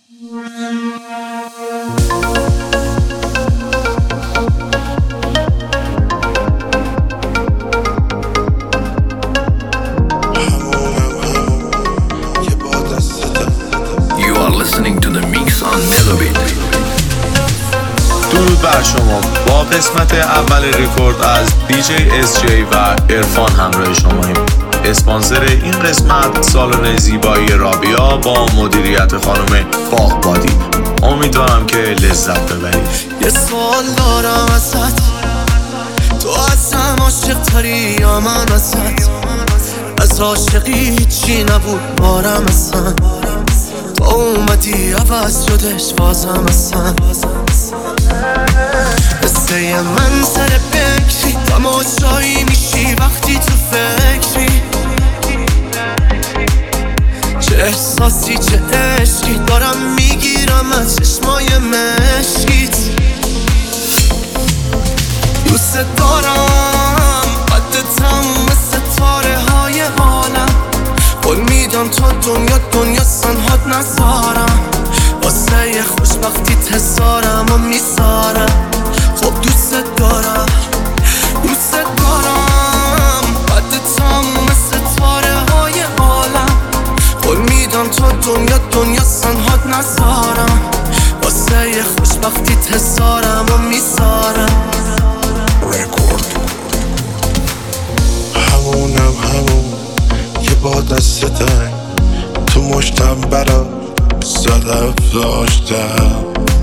درود بر شما. با قسمت اول ریکورد از دیجی اس جی و عرفان همراه شماییم. اسپانسر این قسمت سالن زیبایی رابیا با مدیریت خانم باغبادی. امیدوارم که لذت ببرید. یه سوال دارم ازت، تو ازم عاشق تری یا من ازت؟ از عاشقی هیچی نبود بارم اصلا، تو اومدی عوض شدش بازم اصلا. قصه من سر بکری تماشایی میشی وقتی تو فکری، چه احساسی چه عشقی دارم میگیرم از چشمای مشکیت. دوست دارم قد تموم ستاره های عالم، قول میدم تا دنیا سنهات نذارم، واسه خوشبختی تزارم و میذارم. خب دوست دارم قد تموم ستاره های عالم، قول میدم تا دنیا سنهات نذارم، واسه خوشبختی تزارم و میذارم. همون که با دستتن تو مشتم برا صدف داشتم،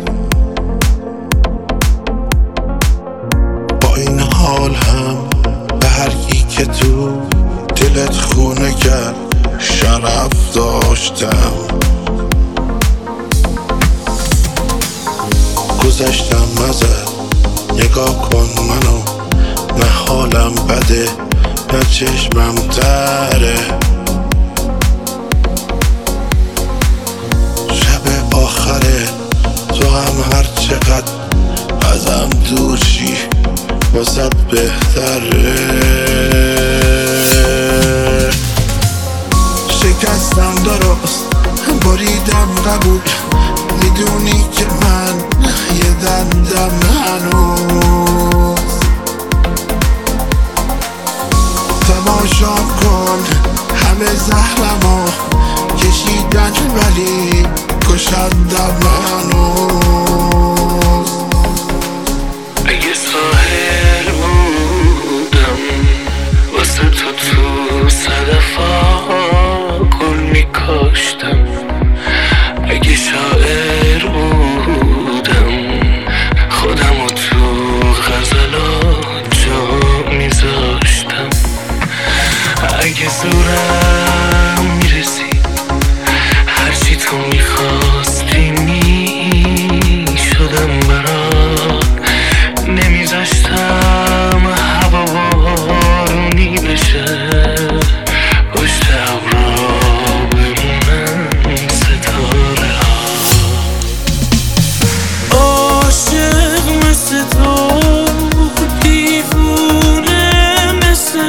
با این حال هم به هر کی که تو دلت خونه کرد شرف داشتم. گذشتم ازت نگاه کن منو، نه حالم بده نه چشمم تره، شب آخره تو هم هر چقدر ازم دورشی واسه بهتره. شکستم درست بریدم قبول، میدونی که من یه دندم هنوز. تماشا کن همه زهرمو کشیدن ولی کشندم هنوز. اگه ساحل بودم واسه تو صدفا گل میکاشتم، اگه شاعر بودم خودمو تو غزلات جا میذاشتم، اگه زورم میرسید هرچی تو میخواستی میشدم برات، نمیذاشتم هوا بارونی بشه پشت ابرا بمونن ستاره ها. عاشق مثل تو دیوونه مثل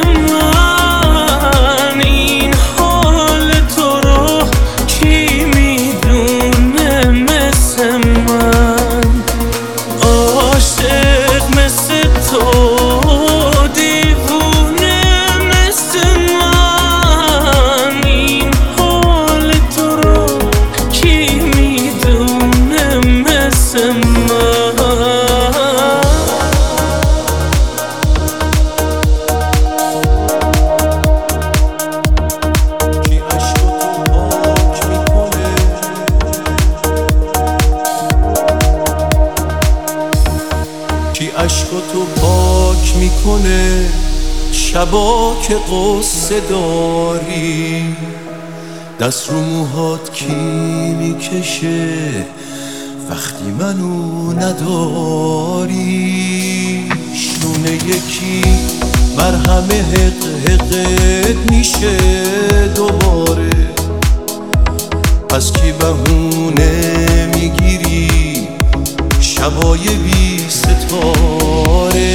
من، این حال تو رو کی میدونه مثل من؟ عاشق مثل تو دیوونه مثل من، این حال تو رو کی میدونه مثل من؟ کی عشقاتو پاک میکنه شبا که قصه داری، دست رو موهات کی میکشه وقتی منو نداری؟ شونه یکی مرهم حقت میشه دوباره، پس کی بهونه میگیری شبای بی ستاره؟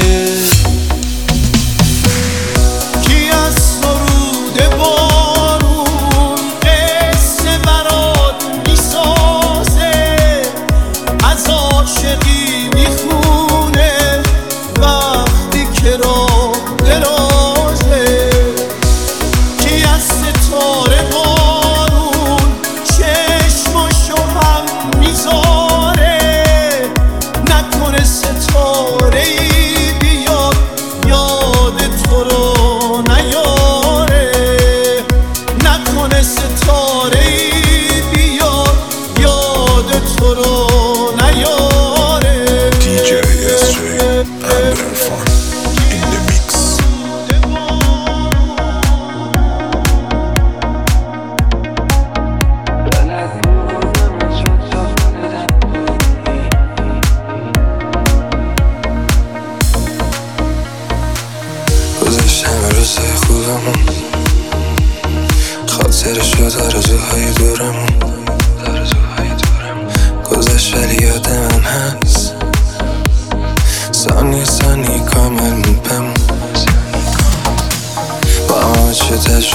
کی از سرود بارون قصه برات میسازه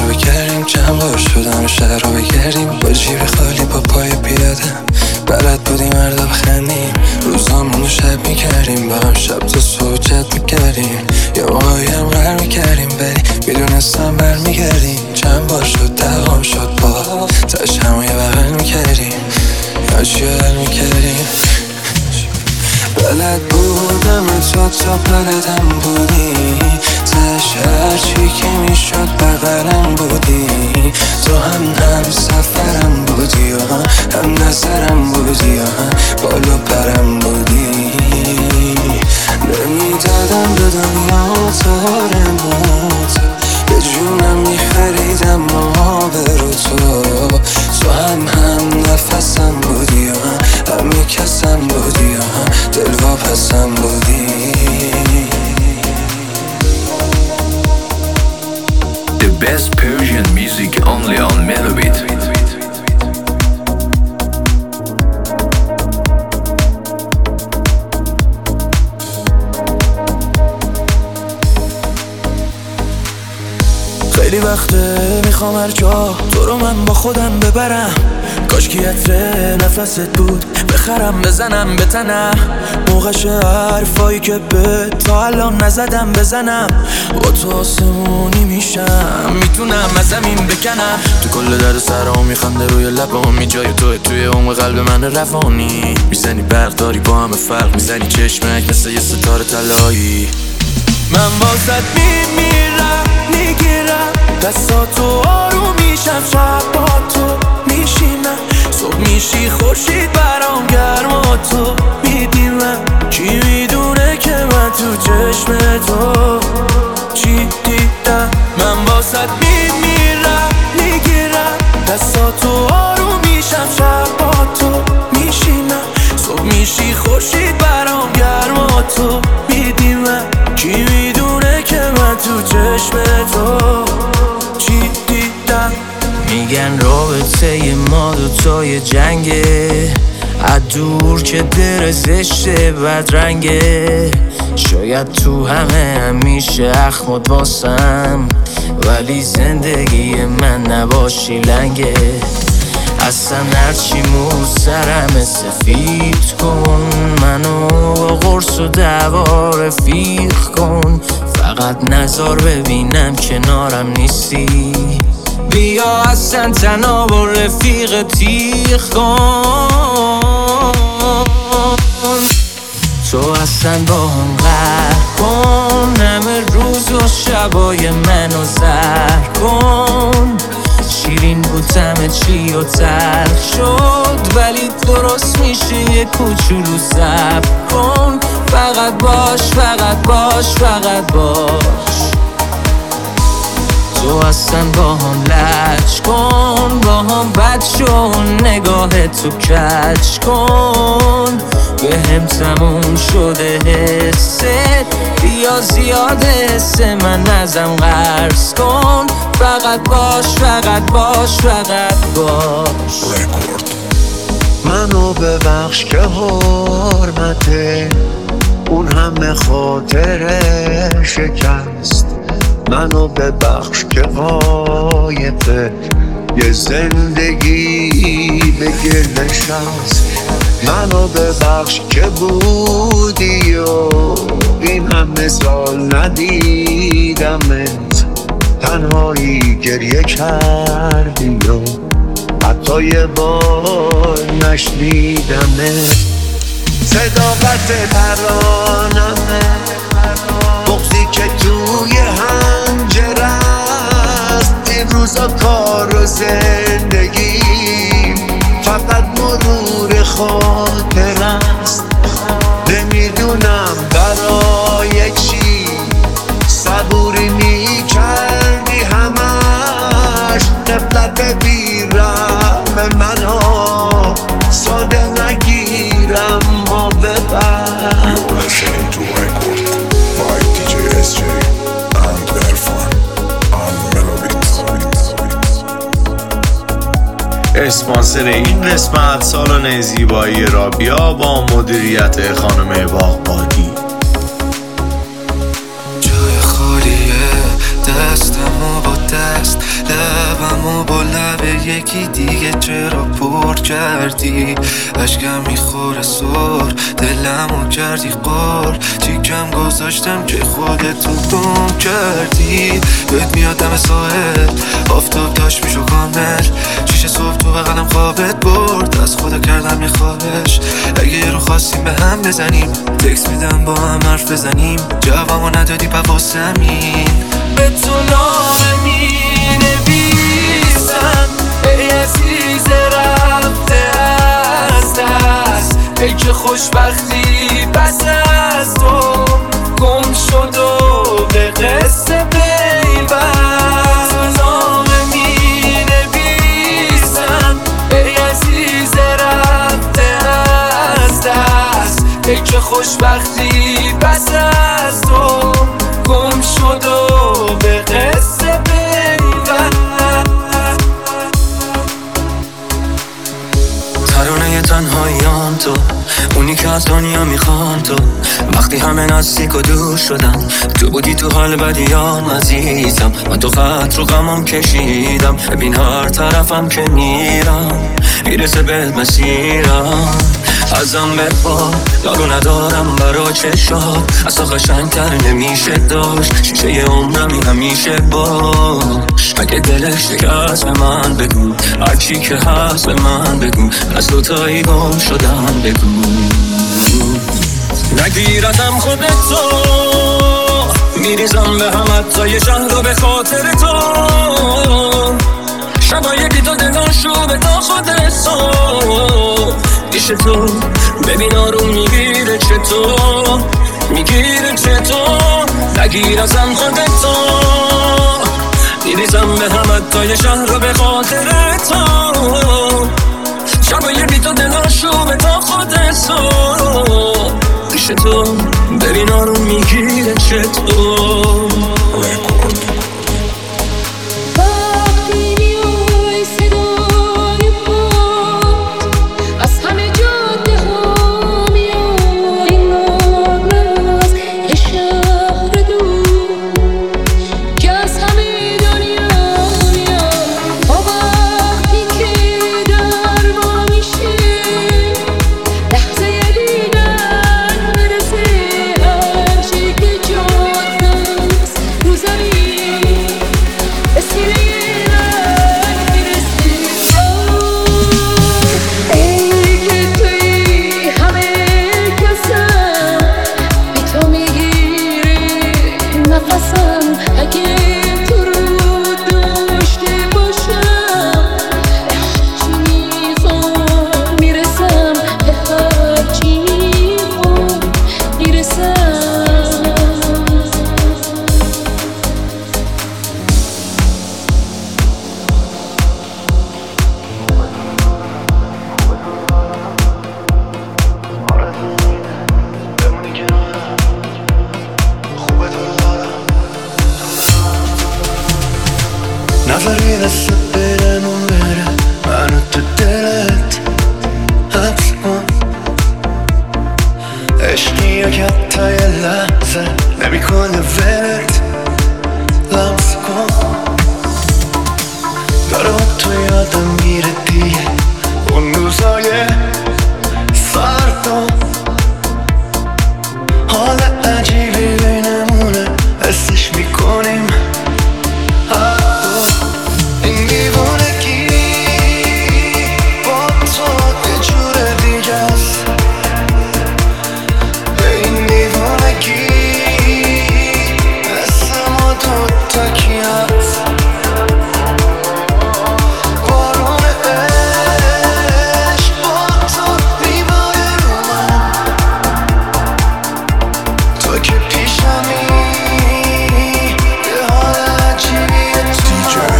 رو بگردیم، چند بار شدم شهر رو بگردیم، با جیب خالی با پای پیاده بلد بودیم مردا بخندیم، روزامونو شب میکردیم، با هم شب تا صبح چت میکردیم، یه موقعی هم غر میکردیم ولی میدونستم برمیگردیم. چند بار شد دقام شد با تاش همو یه بغل میکردیم یا چی حل میکردیم. بلد بودم تا بلدم بودی، تش هرچی که میشد بغلم بودی، تو هم سفرم بودی و هم نظرم بودی و هم بالا پرم بودی. نمیدادم به دنیا تارموت، به جونم میخریدم محابر تو هم نفسم بودی و هم کسم بودی و هم دلواپسم بودی. The best Persian music only on Melobit. خیلی وقته میخوام هر جا تو رو من با خودم ببرم، کاش که عطر نفست بود بخرم بزنم به تنم، موقعش حرفایی که به تا الان نزدم بزنم، با تو آسمونی میشم میتونم از زمین بکنم، تو کل در سرام میخنده روی لبام، جای توی عمق قلب من روانی، میزنی برق داری با همه فرق میزنی، چشمک مثل یه ستاره طلایی. من واسط میمیرم میگیرم دستاتو، آروم میشم شب با تو میشینم، صبح میشی خورشید برام گرما تو میدیمم، کی میدونه که من تو چشم تو چی دیدم. من واسط میمیرم میگیرم دستاتو، آروم میشم شب با تو میشینم، صبح میشی خورشید برام گرما تو میدیمم، کی میدونه که من تو چشم تو چی دیدم. میگن رابطه ما دوتای جنگه، از دور که در زشته بدرنگه، شاید تو همه همیشه اخمت واسم، ولی زندگی من نباشی لنگه. اصلا هرچی مو سرم سفید کن، منو با قرص و دعوا رفیق کن، فقط نظر ببینم کنارم نیستی، بیا اصلا تنها با رفیق تیغ کن، تو اصلا با هم غر کن، همه روز و شبای منو زر کن، شیرین بود همه چی و تلخ شد، ولی درست میشه یه کوچولو صبر کن، فقط باش فقط باش فقط باش، تو اصلا با هم لج کن، با هم بد شو، نگاه تو کج کن، به هم تموم شده حست، بیا زیاد حس من ازم قرض کن، فقط باش فقط باش فقط باش. منو ببخش که حرمته اون همه خاطره شکست، منو ببخش که غایبه یه زندگی به گل نشست، منو ببخش که بودی و این همه سال ندیدمت، تنهایی گریه کردی و حتی یه بار نشنیدمت، صداقت ترانمه بغضی که توی حنجره است، این روزا کار و زندگی فقط مرور خاطر است، نمیدونم برای چی صبوری میکردی همش، نفلت بیرم منو ساده نگیرم ما ببر. Listening to record by DJ SJ and Erfan on Melobit. اسپانسر این قسمت سالن زیبایی رابیا با مدیریت خانم باغبادی. جای خالیه دستمو با شده است. لبمو با لب یکی دیگه چرا پر کردی؟ اشکم میخوره سر، دلمو کردی قار، چیکم گذاشتم که خودتو گم کردی. بهت میاد دم ساحل، آفتاب داشت میشو کامل، شیشه صبح تو بغلم خوابت برد، از خدا کردم یه خواهش، اگه رو خواستیم به هم بزنیم، تکس میدم با هم حرف بزنیم، جوابمو ندادی پواسمین. به تو نامه می نویسم ای عزیز رفته از دست، ای که خوشبختی پس از تو گم شد و به قصه پیوست. نامه می نویسم ای عزیز رفته از دست، ای که خوشبختی پس از تو گم شد و به قصه پیوست. ترانه تنهاییان تو، اونی که از دنیا میخوان تو، وقتی همه نزدیک و دور شدن، تو بودی تو حال بدیان عزیزم، من تو خط رو غمم کشیدم، ببین هر طرفم که میرم میرسه به مسیرم. ازم بپا یارو ندارم برا چشات، اصلا قشنگتر نمیشه داشت، شیشه عمرمی همیشه باش، اگه دلش شکست به من بگو، هرچی که هست به من بگو، از دوتایی گم شدم بگو. نگیرتم خودتو میریزم به هم حتی یه شهر رو به خاطر تو، شبای بی تو دلاشو به تا خودتو پیش تو، ببین آروم میگیره چطور، میگیره چطور. نگیرتم خودتو میریزم به هم حتی یه شهر رو به خاطر تو، شبای بی تو دلاشو به تا خودتو پیش تو، ببین آروم میگیره چطور. نظری دست برمون بره، منو تو دلت حبس کن، عشقی که حتی یه لحظه نمیکنه ولت لمس کن. داره تو یادم میره دیگه اون روزای سرد و حال عجیبی بینمونه حسش میکنیم. این دیوانگی با تو یه جور دیگه است، به این دیوانگی مثل ما دوتا کی هست. بارون عشق با تو میباره رو من، تو که پیشمی یه حال عجیبیه تو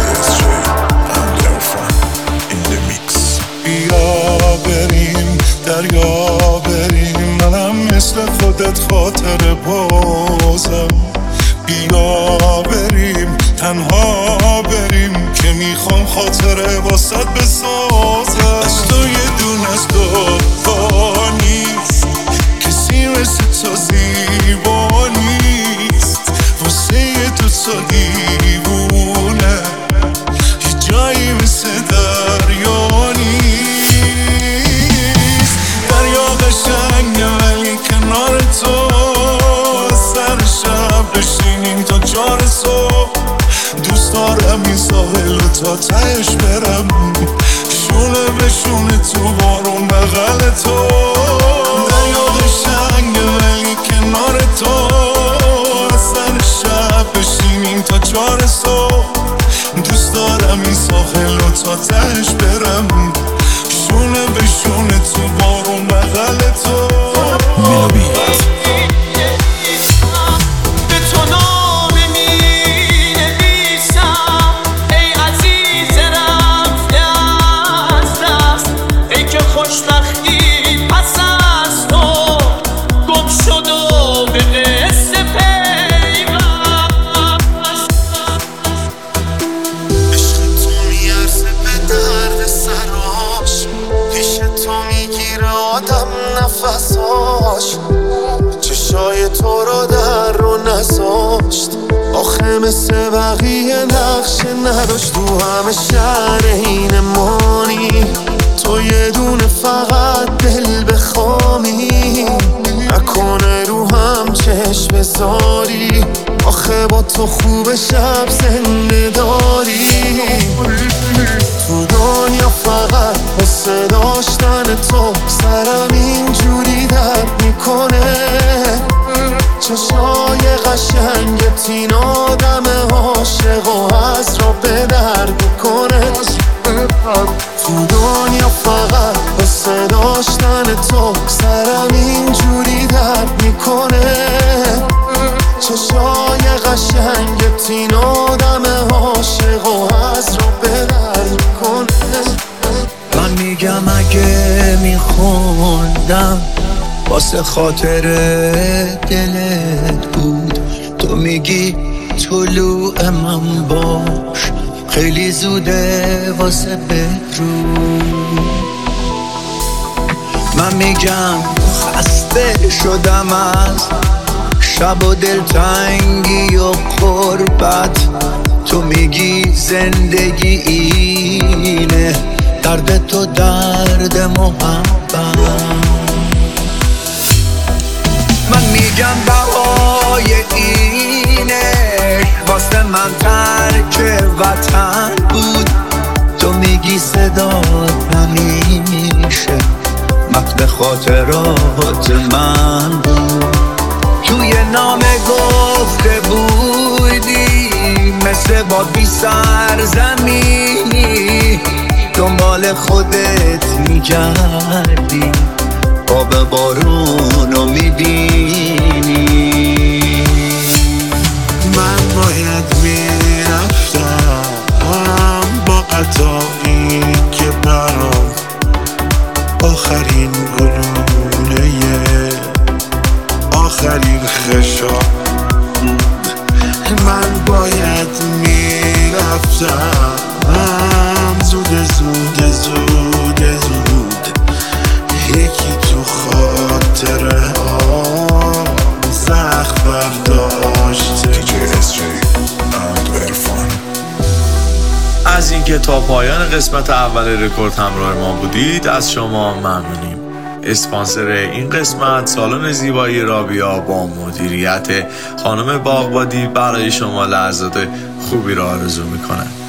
دریا بریم، منم مثل خودت خاطر بازم، بیا بریم تنها بریم که میخوام خاطره واسط بسازم. از تو یه دون از دو نیست، کسی مثل تو زیبا نیست، واسه تو دیوونه تا تهش برم شونه به شونه تو بارون بغل تو دریا قشنگه ولی کنار تو از سر شب بشینیم تا 4 صبح دوست دارم این ساحل و تا تهش برم شونه به شونه تو بارون بغل تو چشای تو رو در رو نذاشت آخه مثل بقیه نقشه نداشت تو همه شهر این مانی تو یه دونه فقط دل بخوامی نکنه رو هم چشم بذاری آخه با تو خوب شب زنده داری تو دنیا فقط حسه داشتن تو سرم اینجوری درد میکنه چشای قشنگت این آدم عاشق و از را به درد میکنه تو دنیا فقط حسه داشتن تو سرم اینجوری درد میکنه چشای قشنگت این آدم عاشق و از را به درد میکنه من میگم اگه میخوندم واسه خاطر دلت بود تو میگی طلوع من باش خیلی زوده واسه بدرود من میگم خسته شدم از شب و دلتنگی و غربت تو میگی زندگی اینه درد تو درد محبت من میگم بقای اینه واسه من ترک وطن بود تو میگی صدات همیشه متن خاطرات من بود توی نامه گفته بودی مثل با بی سرزمینی دنبال خودت میگردی آب بارونو میبینی من باید میرفتم با قطعی که برام آخرین گلوله آخرین خشاب من باید میرفتم زود یکی تو خاطره زخم برداشته از اینکه تا پایان قسمت اول رکورد همراه ما بودید از شما ممنونیم. اسپانسر این قسمت سالن زیبایی رابیا با مدیریت خانم باغبادی برای شما لحظات خوبی را آرزو میکنه.